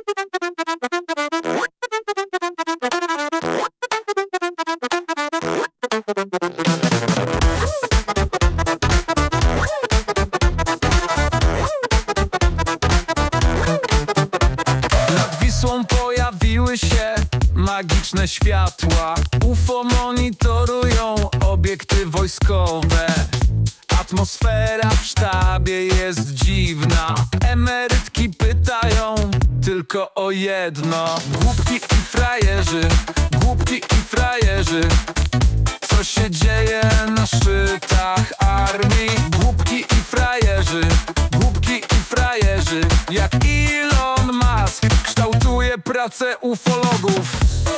Nad Wisłą pojawiły się magiczne światła. UFO monitorują obiekty wojskowe. Atmosfera w sztabie jest dziwna. Emerytki pytają tylko o jedno: głupki i frajerzy, głupki i frajerzy, co się dzieje na szczytach armii? Głupki i frajerzy, głupki i frajerzy, jak Elon Musk kształtuje pracę ufologów.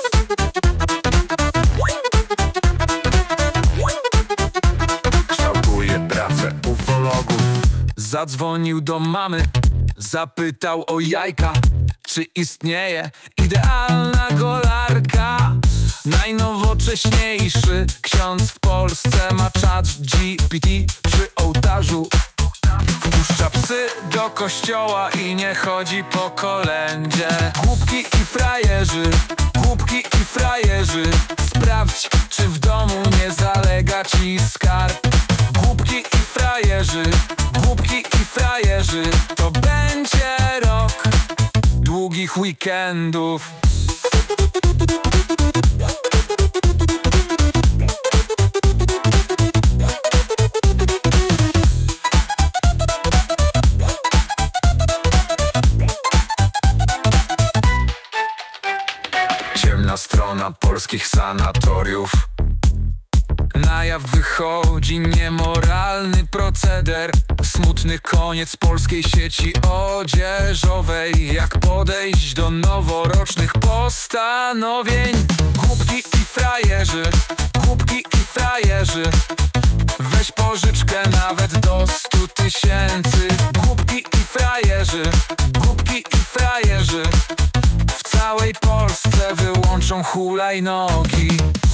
Kształtuje pracę ufologów. Zadzwonił do mamy, zapytał o jajka, czy istnieje idealna golarka. Najnowocześniejszy ksiądz w Polsce ma ChatGPT przy ołtarzu. Wpuszcza psy do kościoła i nie chodzi po kolędzie. Głupki i frajerzy, głupki i frajerzy, sprawdź, czy w domu nie zalega ci skarb. Głupki i frajerzy, głupki i frajerzy, to będzie rok długich weekendów. Ciemna strona polskich sanatoriów. Na jaw wychodzi niemoralny proceder. Smutny koniec polskiej sieci odzieżowej. Jak podejść do noworocznych postanowień? Głupki i frajerzy, głupki i frajerzy, weź pożyczkę nawet do 100 000. Głupki i frajerzy, głupki i frajerzy, w całej Polsce wyłączą hulajnogi.